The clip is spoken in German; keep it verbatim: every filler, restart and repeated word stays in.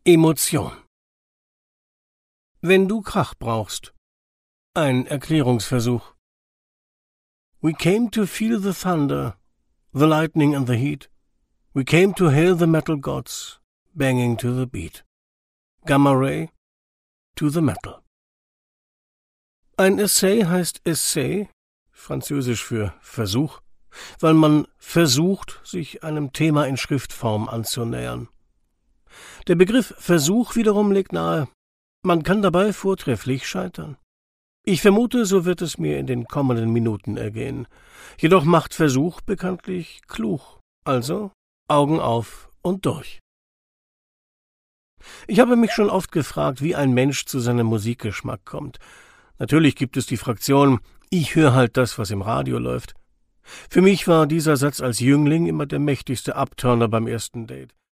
Emotion. Wenn du Krach brauchst. Ein Erklärungsversuch. We came to feel the thunder, the lightning and the heat. We came to hail the metal gods, banging to the beat. Gamma Ray to the metal. Ein Essay heißt Essai, französisch für Versuch, weil man versucht, sich einem Thema in Schriftform anzunähern. Der Begriff Versuch wiederum legt nahe, man kann dabei vortrefflich scheitern. Ich vermute, so wird es mir in den kommenden Minuten ergehen. Jedoch macht Versuch bekanntlich klug. Also Augen auf und durch. Ich habe mich schon oft gefragt, wie ein Mensch zu seinem Musikgeschmack kommt. Natürlich gibt es die Fraktion, ich höre halt das, was im Radio läuft. Für mich war dieser Satz als Jüngling immer der mächtigste Abturner beim ersten Date.